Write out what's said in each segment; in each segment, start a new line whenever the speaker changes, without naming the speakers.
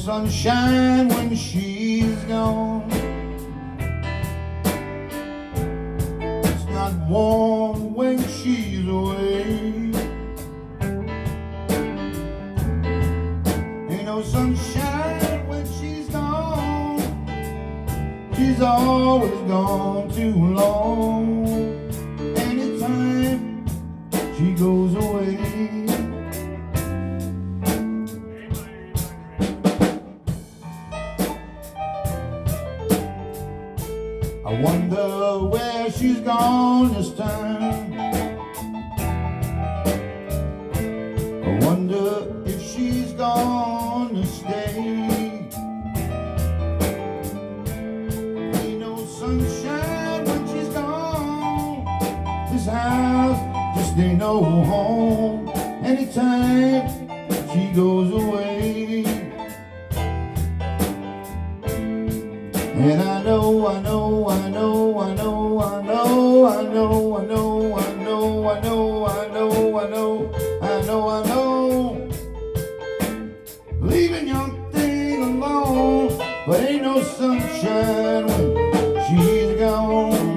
sunshine when she's gone. It's not warm when she's away. Ain't no sunshine when she's gone. She's always gone too long. Anytime she goes away, I wonder where she's gone this time. I wonder if she's gonna stay. Ain't no sunshine when she's gone. This house just ain't no home. Anytime she goes away. And I know, I know, I know, I know, I know, I know, I know, I know, I know, I know, I know, I know, I know. Leaving young thing alone, but ain't no sunshine when she's gone.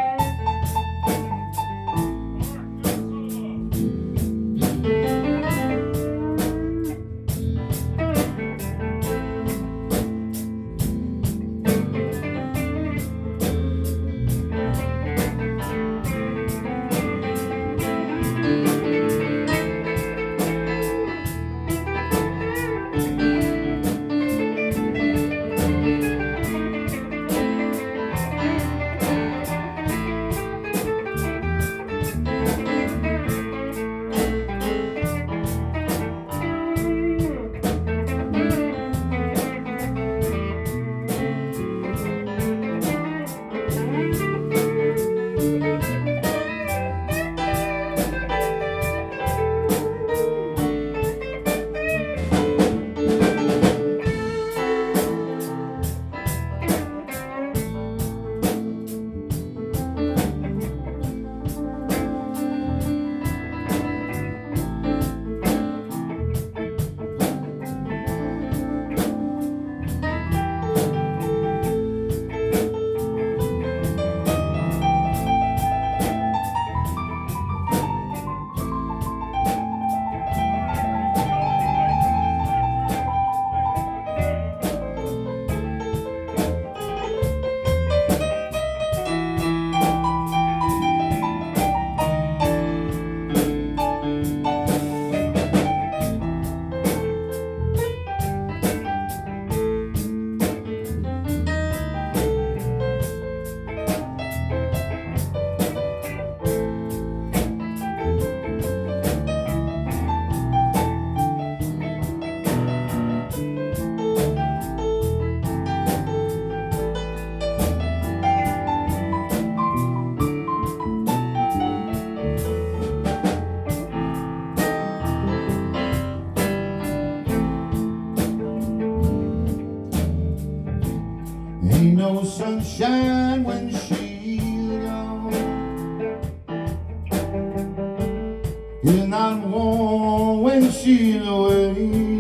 Ain't no sunshine when she's gone. It's not warm when she's away.